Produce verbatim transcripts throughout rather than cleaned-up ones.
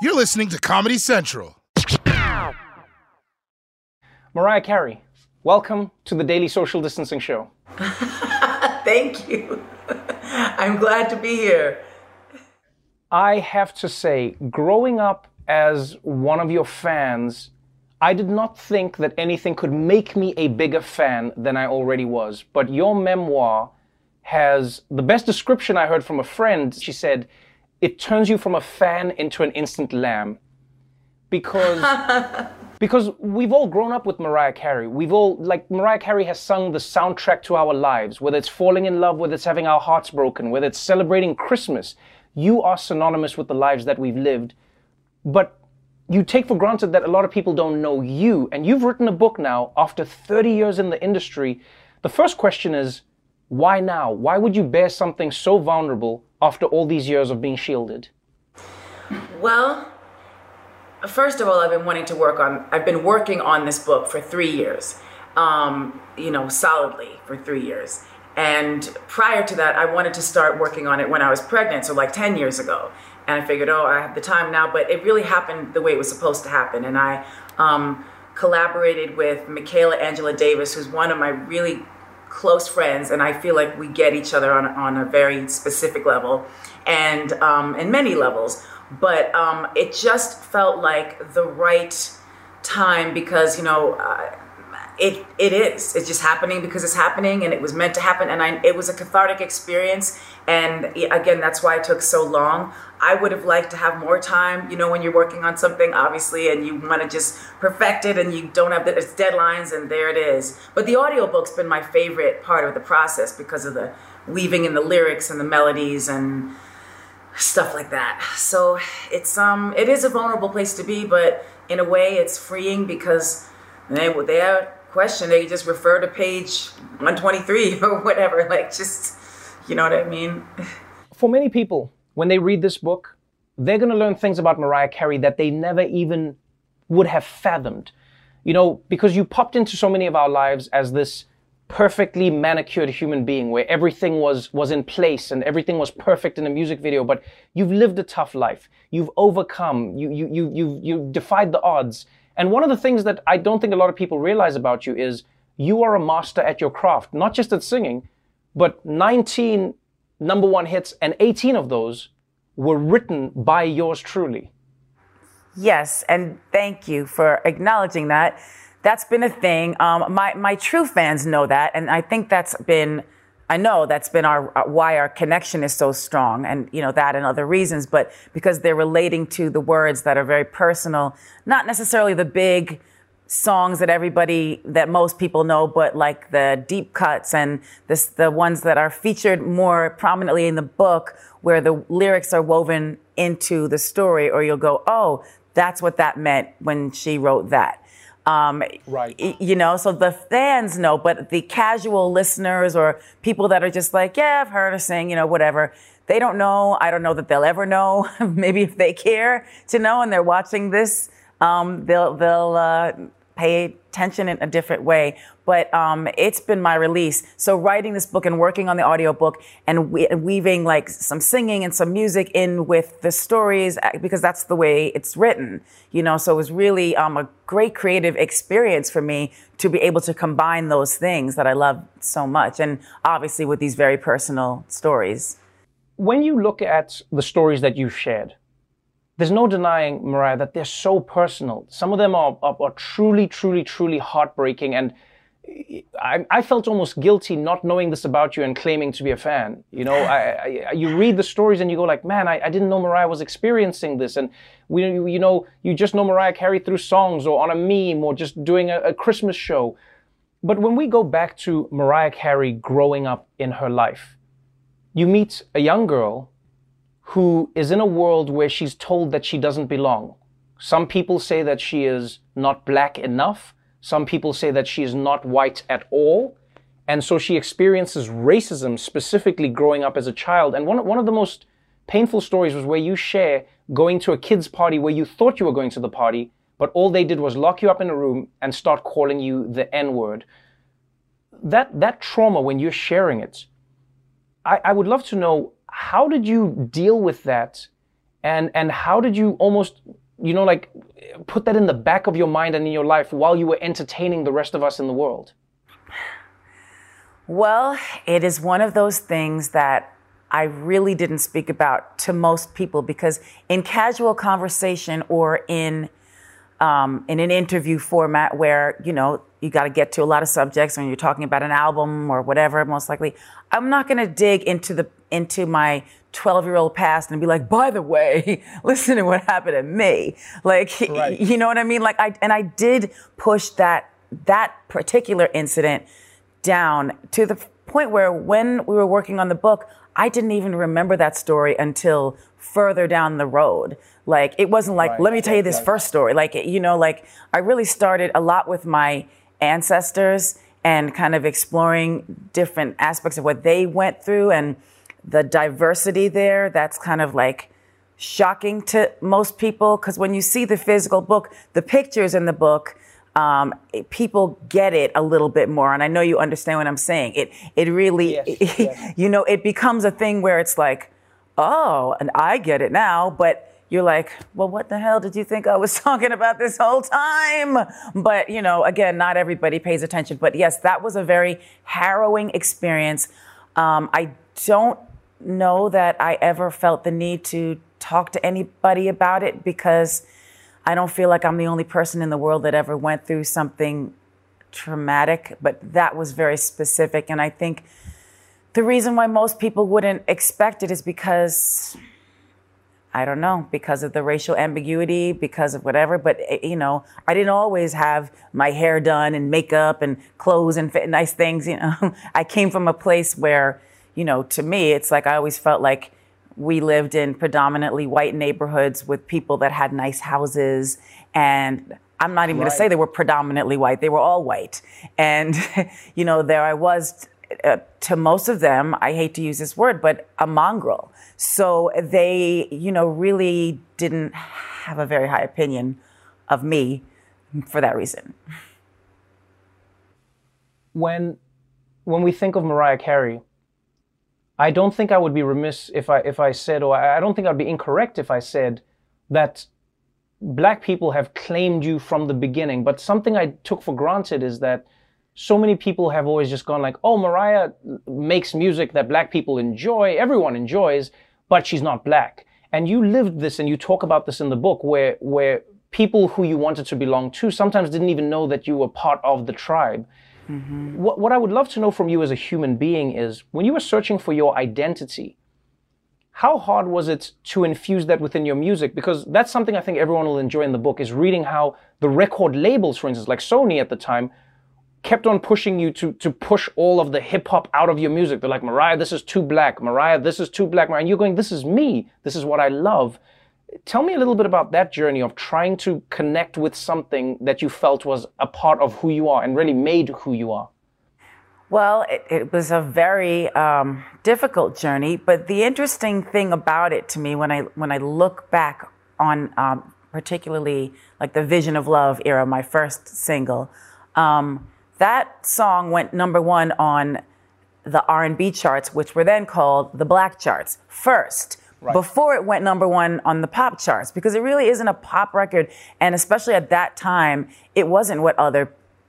You're listening to Comedy Central. Mariah Carey, welcome to the Daily Social Distancing Show. Thank you. I'm glad to be here. I have to say, growing up as one of your fans, I did not think that anything could make me a bigger fan than I already was. But your memoir has the best description I heard from a friend. She said, it turns you from a fan into an instant lamb. Because, because we've all grown up with Mariah Carey. We've all, like, Mariah Carey has sung the soundtrack to our lives, whether it's falling in love, whether it's having our hearts broken, whether it's celebrating Christmas. You are synonymous with the lives that we've lived. But you take for granted that a lot of people don't know you. And you've written a book now after thirty years in the industry. The first question is, why now? Why would you bear something so vulnerable after all these years of being shielded? Well, first of all, I've been wanting to work on, I've been working on this book for three years, um, you know, solidly for three years. And prior to that, I wanted to start working on it when I was pregnant, so like ten years ago. And I figured, oh, I have the time now, but it really happened the way it was supposed to happen. And I um, collaborated with Michaela Angela Davis, who's one of my really close friends, and I feel like we get each other on, on a very specific level, and um, in many levels. But um, it just felt like the right time because, you know, uh, it it is. It's just happening because it's happening, and it was meant to happen, and I, it was a cathartic experience. And again, that's why it took so long. I would have liked to have more time, you know, when you're working on something, obviously, and you want to just perfect it and you don't have the it's deadlines, and there it is. But the audiobook's been my favorite part of the process because of the weaving in the lyrics and the melodies and stuff like that. So it's um it is a vulnerable place to be, but in a way it's freeing because they they have a question, they just refer to page one twenty-three or whatever, like just, you know what I mean? For many people, when they read this book, they're going to learn things about Mariah Carey that they never even would have fathomed. You know, because you popped into so many of our lives as this perfectly manicured human being where everything was, was in place and everything was perfect in a music video, but you've lived a tough life. You've overcome, you, you, you, you, you've defied the odds. And one of the things that I don't think a lot of people realize about you is you are a master at your craft, not just at singing, but nineteen number one hits, and eighteen of those were written by yours truly. Yes, and thank you for acknowledging that. That's been a thing. Um, my my true fans know that, and I think that's been, I know that's been our uh, why our connection is so strong, and you know that and other reasons. But because they're relating to the words that are very personal, not necessarily the big songs that everybody, that most people know, but like the deep cuts and this, the ones that are featured more prominently in the book where the lyrics are woven into the story, or you'll go, oh, that's what that meant when she wrote that. Um, right. y- you know, so the fans know, but the casual listeners or people that are just like, yeah, I've heard her sing, you know, whatever. They don't know. I don't know that they'll ever know. Maybe if they care to know and they're watching this, um, they'll, they'll, uh, pay attention in a different way. But um, it's been my release. So writing this book and working on the audiobook and we- weaving like some singing and some music in with the stories, because that's the way it's written, you know, so it was really um, a great creative experience for me to be able to combine those things that I love so much. And obviously with these very personal stories. When you look at the stories that you've shared, there's no denying, Mariah, that they're so personal. Some of them are, are, are truly, truly, truly heartbreaking. And I, I felt almost guilty not knowing this about you and claiming to be a fan. You know, I, I, you read the stories and you go like, man, I, I didn't know Mariah was experiencing this. And we, you know, you just know Mariah Carey through songs or on a meme or just doing a, a Christmas show. But when we go back to Mariah Carey growing up in her life, you meet a young girl who is in a world where she's told that she doesn't belong. Some people say that she is not black enough. Some people say that she is not white at all. And so she experiences racism specifically growing up as a child. And one, one of the most painful stories was where you share going to a kid's party where you thought you were going to the party, but all they did was lock you up in a room and start calling you the N-word. That, that trauma, when you're sharing it, I, I would love to know, how did you deal with that? And and how did you almost, you know, like put that in the back of your mind and in your life while you were entertaining the rest of us in the world? Well, it is one of those things that I really didn't speak about to most people, because in casual conversation or in um, in an interview format where, you know, you got to get to a lot of subjects when you're talking about an album or whatever, most likely, I'm not going to dig into the into my twelve-year-old past and be like, by the way, listen to what happened to me. Like, right. You know what I mean? Like, I and I did push that that particular incident down to the point where when we were working on the book, I didn't even remember that story until further down the road. Like, it wasn't like, right. let me tell you this right. first story. Like, you know, like I really started a lot with my ancestors and kind of exploring different aspects of what they went through and the diversity there. That's kind of like shocking to most people, because when you see the physical book, the pictures in the book, Um, it, people get it a little bit more. And I know you understand what I'm saying. It, it really, yes, it, yes. you know, it becomes a thing where it's like, oh, and I get it now, but you're like, well, what the hell did you think I was talking about this whole time? But, you know, again, not everybody pays attention. But yes, that was a very harrowing experience. Um, I don't know that I ever felt the need to talk to anybody about it, because I don't feel like I'm the only person in the world that ever went through something traumatic, but that was very specific. And I think the reason why most people wouldn't expect it is because, I don't know, because of the racial ambiguity, because of whatever. But, you know, I didn't always have my hair done and makeup and clothes and fit, nice things. You know, I came from a place where, you know, to me, it's like I always felt like we lived in predominantly white neighborhoods with people that had nice houses. And I'm not even right. going to say they were predominantly white. They were all white. And, you know, there I was, uh, to most of them, I hate to use this word, but a mongrel. So they, you know, really didn't have a very high opinion of me for that reason. When, when we think of Mariah Carey, I don't think I would be remiss if I if I said, or I don't think I'd be incorrect if I said that Black people have claimed you from the beginning. But something I took for granted is that so many people have always just gone like, oh, Mariah makes music that Black people enjoy, everyone enjoys, but she's not Black. And you lived this, and you talk about this in the book, where where people who you wanted to belong to sometimes didn't even know that you were part of the tribe. Mm-hmm. What, what I would love to know from you as a human being is, when you were searching for your identity, how hard was it to infuse that within your music? Because that's something I think everyone will enjoy in the book, is reading how the record labels, for instance, like Sony at the time, kept on pushing you to to push all of the hip hop out of your music. They're like, Mariah, this is too Black. Mariah, this is too Black. And you're going, this is me. This is what I love. Tell me a little bit about that journey of trying to connect with something that you felt was a part of who you are and really made who you are. Well, it, it was a very um, difficult journey, but the interesting thing about it to me, when I when I look back on um, particularly like the Vision of Love era, my first single, um, that song went number one on the R and B charts, which were then called the Black charts first. Right. Before it went number one on the pop charts, because it really isn't a pop record. And especially at that time, it wasn't what other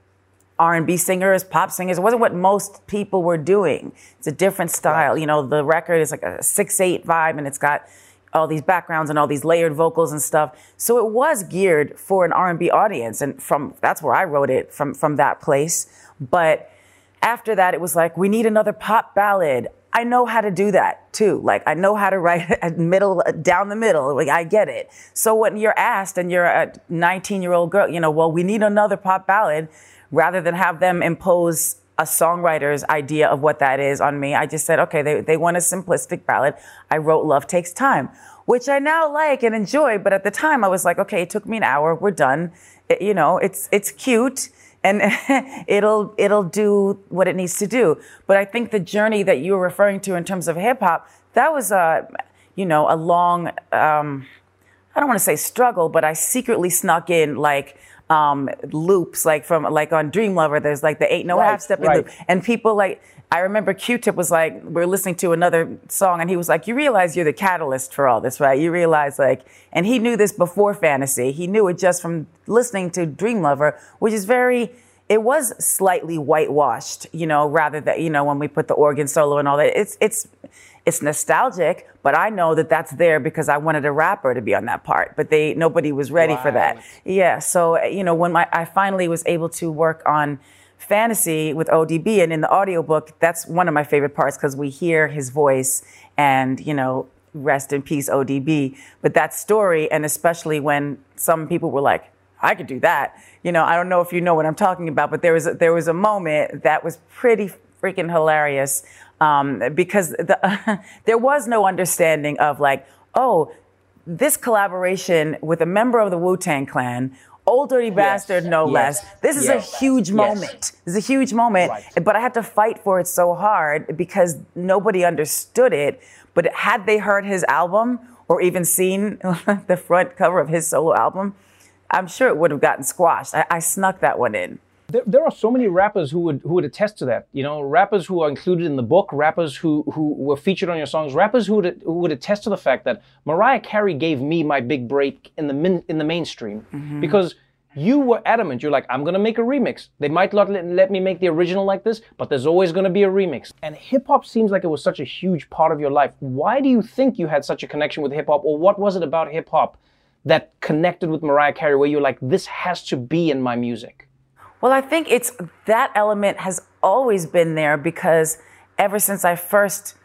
R and B singers, pop singers, it wasn't what most people were doing. It's a different style. Right. You know, the record is like a six eight vibe, and it's got all these backgrounds and all these layered vocals and stuff. So it was geared for an R and B audience. And from that's where I wrote it, from, from that place. But after that, it was like, we need another pop ballad. I know how to do that too. Like, I know how to write a middle, down the middle. Like, I get it. So when you're asked and you're a nineteen year old girl, you know, well, we need another pop ballad, rather than have them impose a songwriter's idea of what that is on me, I just said, okay, they, they want a simplistic ballad. I wrote Love Takes Time, which I now like and enjoy. But at the time I was like, okay, it took me an hour. We're done. It, you know, it's, it's cute. And it'll it'll do what it needs to do. But I think the journey that you were referring to in terms of hip hop, that was a, you know, a long, um, I don't want to say struggle, but I secretly snuck in like um, loops, like from like on Dream Lover, there's like the ain't no Right, half stepping right. loop. And people like, I remember Q-Tip was like, we we're listening to another song and he was like, you realize you're the catalyst for all this, right? You realize like, and he knew this before Fantasy. He knew it just from listening to Dream Lover, which is very, it was slightly whitewashed, you know, rather than, you know, when we put the organ solo and all that. It's, it's, it's nostalgic, but I know that that's there because I wanted a rapper to be on that part, but they, nobody was ready for that. Yeah. So, you know, when my, I finally was able to work on Fantasy with O D B, and in the audiobook, that's one of my favorite parts because we hear his voice and, you know, rest in peace, O D B. But that story, and especially when some people were like, I could do that. You know, I don't know if you know what I'm talking about, but there was a, there was a moment that was pretty freaking hilarious um, because the, uh, there was no understanding of like, oh, this collaboration with a member of the Wu-Tang Clan, Old Dirty Bastard, no yes, less. This is yes, a huge yes. moment. This is a huge moment, Right. but I had to fight for it so hard because nobody understood it. But had they heard his album or even seen the front cover of his solo album, I'm sure it would have gotten squashed. I, I snuck that one in. There, there are so many rappers who would who would attest to that. You know, rappers who are included in the book, rappers who who were featured on your songs, rappers who would who would attest to the fact that Mariah Carey gave me my big break in the min, in the mainstream mm-hmm. because you were adamant. You're like, I'm gonna make a remix. They might not let, let me make the original like this, but there's always gonna be a remix. And hip hop seems like it was such a huge part of your life. Why do you think you had such a connection with hip hop, or what was it about hip hop that connected with Mariah Carey, where you're like, this has to be in my music? Well, I think it's that element has always been there because ever since I first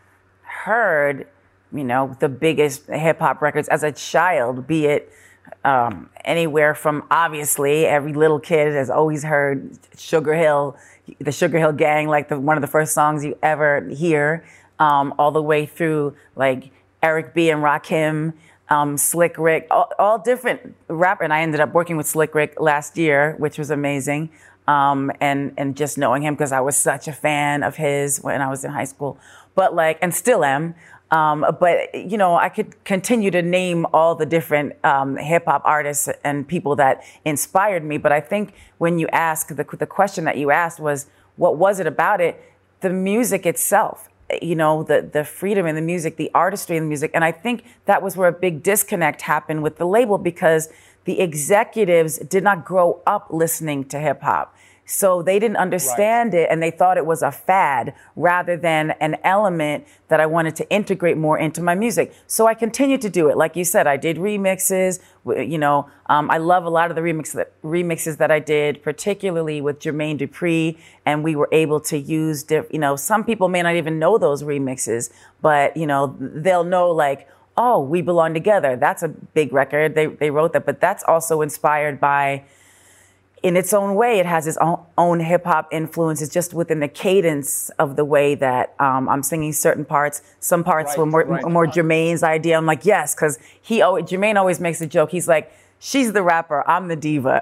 heard, you know, the biggest hip hop records as a child, be it um, anywhere from obviously every little kid has always heard Sugar Hill, the Sugar Hill Gang, like the, one of the first songs you ever hear, um, all the way through like Eric B. and Rakim. Um, Slick Rick, all, all different rapper, and I ended up working with Slick Rick last year, which was amazing. Um, and and just knowing him because I was such a fan of his when I was in high school, but like, and still am. Um, but you know, I could continue to name all the different um, hip hop artists and people that inspired me. But I think when you ask the the question that you asked was, what was it about it? The music itself. You know, the, the freedom in the music, the artistry in the music. And I think that was where a big disconnect happened with the label because the executives did not grow up listening to hip hop. So they didn't understand right. it and they thought it was a fad rather than an element that I wanted to integrate more into my music. So I continued to do it. Like you said, I did remixes. You know, um, I love a lot of the remix that, remixes that I did, particularly with Jermaine Dupri. And we were able to use, diff, you know, some people may not even know those remixes, but, you know, they'll know like, oh, We Belong Together. That's a big record. They, they wrote that, but that's also inspired by, in its own way, it has its own, own hip hop influences just within the cadence of the way that um, I'm singing certain parts. Some parts right, were more, right. more Jermaine's idea. I'm like, yes, because he always, Jermaine always makes a joke. He's like, she's the rapper, I'm the diva.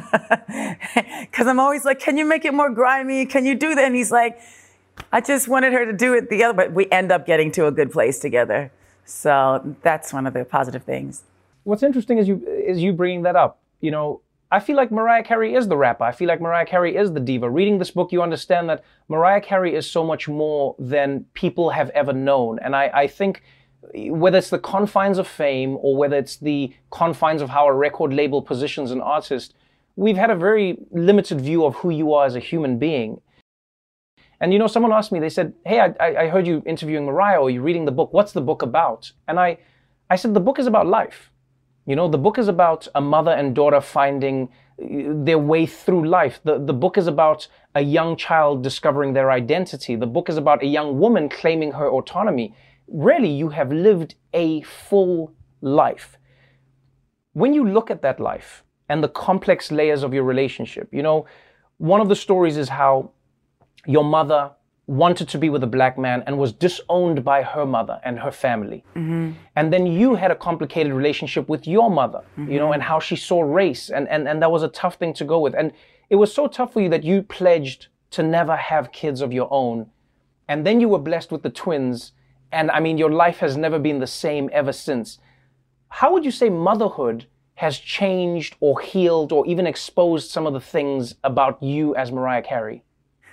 Because I'm always like, can you make it more grimy? Can you do that? And he's like, I just wanted her to do it the other, but we end up getting to a good place together. So that's one of the positive things. What's interesting is you is you bringing that up. You know, I feel like Mariah Carey is the rapper. I feel like Mariah Carey is the diva. Reading this book, you understand that Mariah Carey is so much more than people have ever known. And I, I think whether it's the confines of fame or whether it's the confines of how a record label positions an artist, we've had a very limited view of who you are as a human being. And, you know, someone asked me, they said, hey, I, I heard you interviewing Mariah, or you're reading the book. What's the book about? And I, I said, the book is about life. You know, the book is about a mother and daughter finding their way through life. The, the book is about a young child discovering their identity. The book is about a young woman claiming her autonomy. Really, you have lived a full life. When you look at that life and the complex layers of your relationship, you know, one of the stories is how your mother wanted to be with a black man and was disowned by her mother and her family. Mm-hmm. And then you had a complicated relationship with your mother, mm-hmm. you know, and how she saw race. And, and, and that was a tough thing to go with. And it was so tough for you that you pledged to never have kids of your own. And then you were blessed with the twins. And I mean, your life has never been the same ever since. How would you say motherhood has changed or healed or even exposed some of the things about you as Mariah Carey?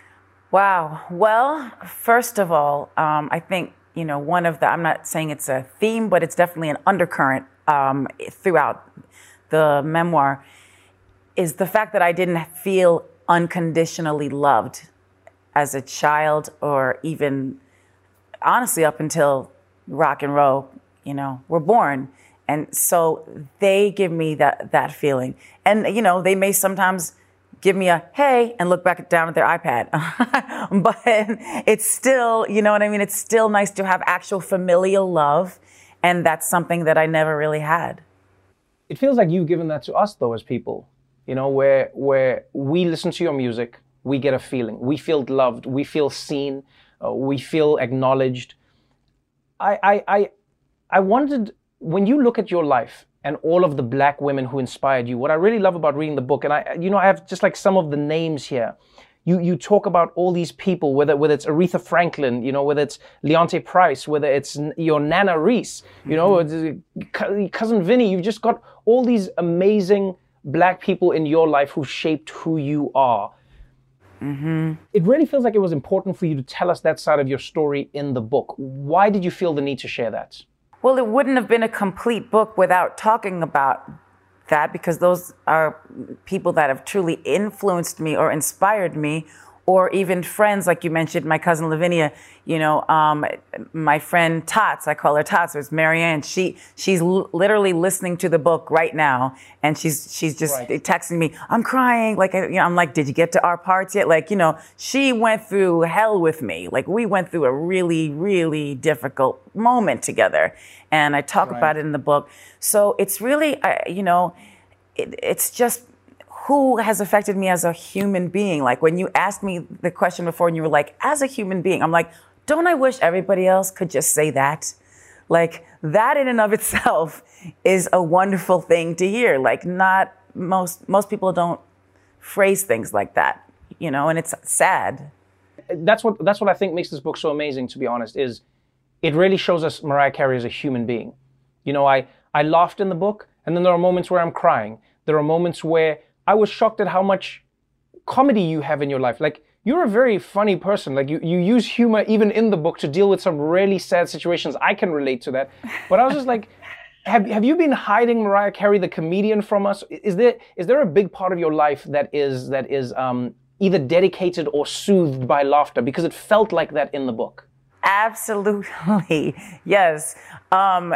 Wow. Well, first of all, um, I think, you know, one of the, I'm not saying it's a theme, but it's definitely an undercurrent um, throughout the memoir, is the fact that I didn't feel unconditionally loved as a child, or even honestly up until rock and roll, you know, were born. And so they give me that, that feeling. And, you know, they may sometimes give me a, hey, and look back down at their iPad. But it's still, you know what I mean? It's still nice to have actual familial love. And that's something that I never really had. It feels like you've given that to us, though, as people, you know, where where we listen to your music, we get a feeling. We feel loved. We feel seen. Uh, we feel acknowledged. I, I, I, I wanted, when you look at your life and all of the black women who inspired you, what I really love about reading the book, and I, you know, I have just like some of the names here. You you talk about all these people, whether whether it's Aretha Franklin, you know, whether it's Leonte Price, whether it's your Nana Reese, you know, mm-hmm. Cousin Vinny. You've just got all these amazing black people in your life who shaped who you are. Mm-hmm. It really feels like it was important for you to tell us that side of your story in the book. Why did you feel the need to share that? Well, it wouldn't have been a complete book without talking about that, because those are people that have truly influenced me or inspired me, or even friends, like you mentioned, my cousin Lavinia, you know, um, my friend Tots, I call her Tots, it's Marianne. She, she's l- literally listening to the book right now. And she's, she's just right. texting me, I'm crying. Like, you know, I'm like, did you get to our parts yet? Like, you know, she went through hell with me. Like, we went through a really, really difficult moment together. And I talk right. about it in the book. So it's really, uh, you know, it, it's just who has affected me as a human being. Like, when you asked me the question before and you were like, as a human being, I'm like, don't I wish everybody else could just say that? Like, that in and of itself is a wonderful thing to hear. Like, not most, most people don't phrase things like that, you know, and it's sad. That's what, that's what I think makes this book so amazing, to be honest, is it really shows us Mariah Carey as a human being. You know, I, I laughed in the book, and then there are moments where I'm crying. There are moments where I was shocked at how much comedy you have in your life. Like, you're a very funny person. Like, you, you use humor even in the book to deal with some really sad situations. I can relate to that. But I was just like, have, have you been hiding Mariah Carey, the comedian, from us? Is there is there a big part of your life that is that is um, either dedicated or soothed by laughter? Because it felt like that in the book. Absolutely. Yes. Um,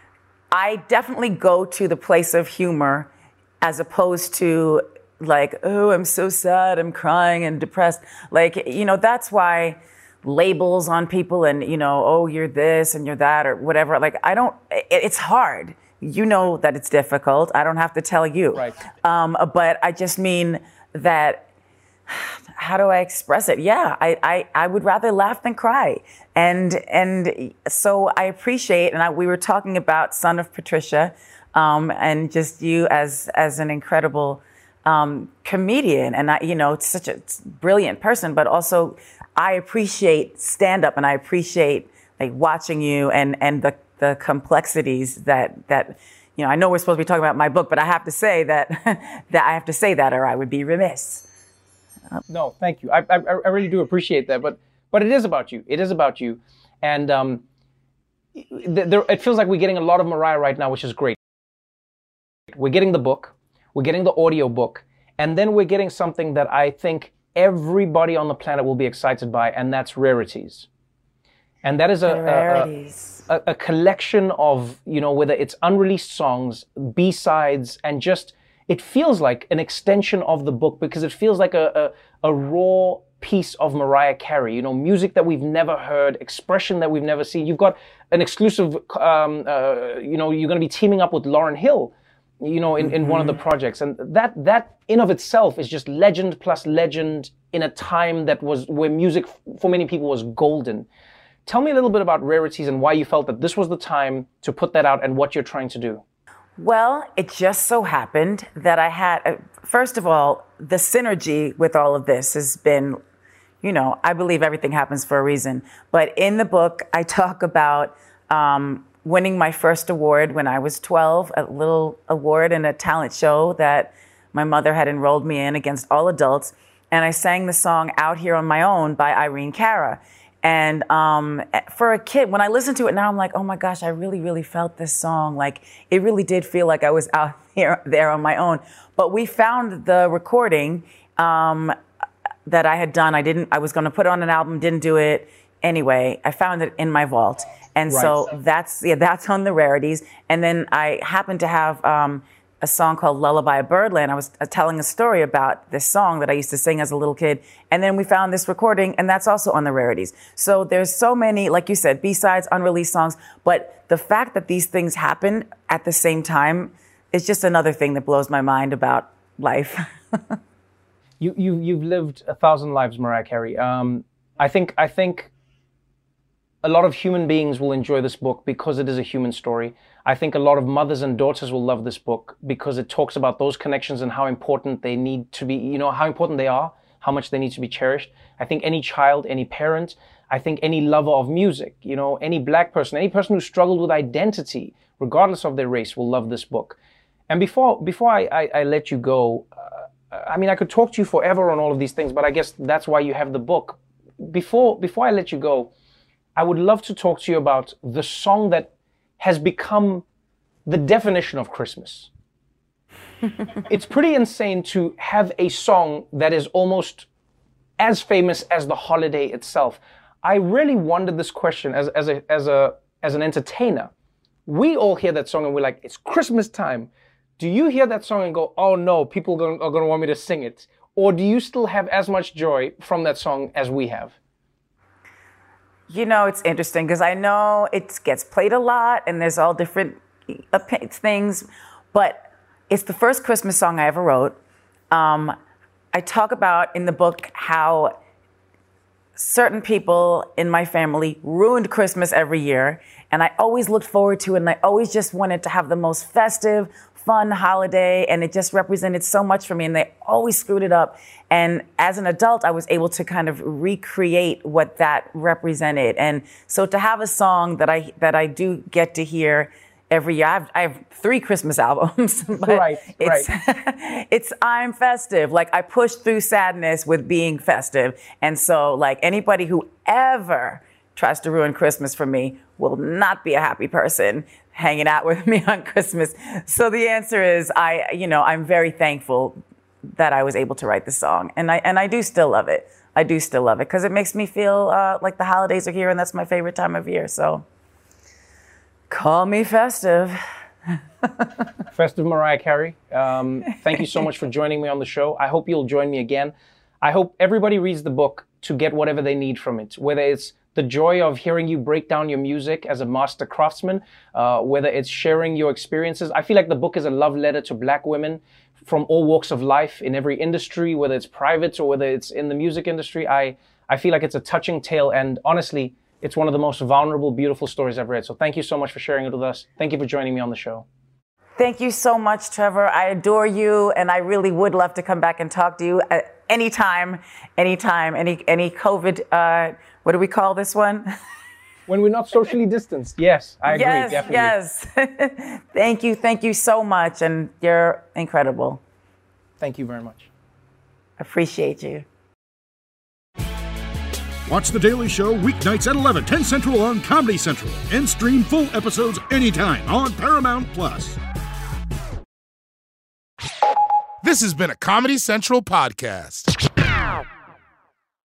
I definitely go to the place of humor as opposed to like, oh, I'm so sad, I'm crying and depressed. Like, you know, that's why labels on people and, you know, oh, you're this and you're that or whatever. Like, I don't, it, it's hard. You know that it's difficult. I don't have to tell you. Right. Um, but I just mean that, how do I express it? Yeah, I, I, I would rather laugh than cry. And, and so I appreciate, and I, we were talking about Son of Patricia, um, and just you as, as an incredible, um, comedian. And I, you know, such a brilliant person, but also I appreciate stand up, and I appreciate like watching you and, and the, the complexities that, that, you know, I know we're supposed to be talking about my book, but I have to say that, that I have to say that, or I would be remiss. No, thank you. I, I I really do appreciate that, but but it is about you. It is about you, and um, there, it feels like we're getting a lot of Mariah right now, which is great. We're getting the book, we're getting the audio book, and then we're getting something that I think everybody on the planet will be excited by, and that's Rarities. And that is a Rarities. A, a, a collection of, you know, whether it's unreleased songs, B-sides, and just. It feels like an extension of the book, because it feels like a, a, a raw piece of Mariah Carey, you know, music that we've never heard, expression that we've never seen. You've got an exclusive, um, uh, you know, you're going to be teaming up with Lauryn Hill, you know, in, mm-hmm. in one of the projects. And that, that in of itself is just legend plus legend in a time that was where music for many people was golden. Tell me a little bit about Rarities and why you felt that this was the time to put that out and what you're trying to do. Well, it just so happened that I had, uh, first of all, the synergy with all of this has been, you know, I believe everything happens for a reason. But in the book, I talk about um, winning my first award when I was twelve, a little award in a talent show that my mother had enrolled me in against all adults. And I sang the song Out Here on My Own by Irene Cara. And um, for a kid, when I listen to it now, I'm like, oh my gosh, I really, really felt this song. Like, it really did feel like I was out here, there on my own. But we found the recording um, that I had done. I didn't, I was going to put it on an album, didn't do it. Anyway, I found it in my vault. And right. so that's, yeah, that's on the rarities. And then I happened to have um, a song called Lullaby of Birdland. I was telling a story about this song that I used to sing as a little kid. And then we found this recording, and that's also on the rarities. So there's so many, like you said, B-sides, unreleased songs. But the fact that these things happen at the same time is just another thing that blows my mind about life. you, you, you've lived a thousand lives, Mariah Carey. Um, I think, I think a lot of human beings will enjoy this book because it is a human story. I think a lot of mothers and daughters will love this book because it talks about those connections and how important they need to be, you know, how important they are, how much they need to be cherished. I think any child, any parent, I think any lover of music, you know, any black person, any person who struggled with identity, regardless of their race, will love this book. And before before I, I, I let you go, uh, I mean, I could talk to you forever on all of these things, but I guess that's why you have the book. Before before I let you go, I would love to talk to you about the song that has become the definition of Christmas. It's pretty insane to have a song that is almost as famous as the holiday itself. I really wondered this question as, as, a, as, a, as an entertainer. We all hear that song and we're like, it's Christmas time. Do you hear that song and go, oh no, people are going to want me to sing it? Or do you still have as much joy from that song as we have? You know, it's interesting because I know it gets played a lot and there's all different things, but it's the first Christmas song I ever wrote. Um, I talk about in the book how certain people in my family ruined Christmas every year, and I always looked forward to it, and I always just wanted to have the most festive, fun holiday, and it just represented so much for me, and they always screwed it up. And as an adult, I was able to kind of recreate what that represented. And so to have a song that I that I do get to hear every year, I have, I have three Christmas albums, but right, it's, right. it's I'm festive. Like, I push through sadness with being festive. And so, like, anybody who ever tries to ruin Christmas for me will not be a happy person hanging out with me on Christmas. So the answer is, I, you know, I'm very thankful that I was able to write the song. And I, and I do still love it. I do still love it because it makes me feel uh, like the holidays are here, and that's my favorite time of year. So call me festive. Festive Mariah Carey. Um, thank you so much for joining me on the show. I hope you'll join me again. I hope everybody reads the book to get whatever they need from it, whether it's the joy of hearing you break down your music as a master craftsman, uh, whether it's sharing your experiences. I feel like the book is a love letter to black women from all walks of life in every industry, whether it's private or whether it's in the music industry. I, I feel like it's a touching tale, and honestly, it's one of the most vulnerable, beautiful stories I've read. So thank you so much for sharing it with us. Thank you for joining me on the show. Thank you so much, Trevor. I adore you, and I really would love to come back and talk to you at any time, anytime, any any COVID, uh, what do we call this one? When we're not socially distanced. Yes, I agree, yes, definitely. Yes, thank you, thank you so much, and you're incredible. Thank you very much. Appreciate you. Watch The Daily Show weeknights at eleven, ten Central on Comedy Central, and stream full episodes anytime on Paramount Plus. This has been a Comedy Central podcast.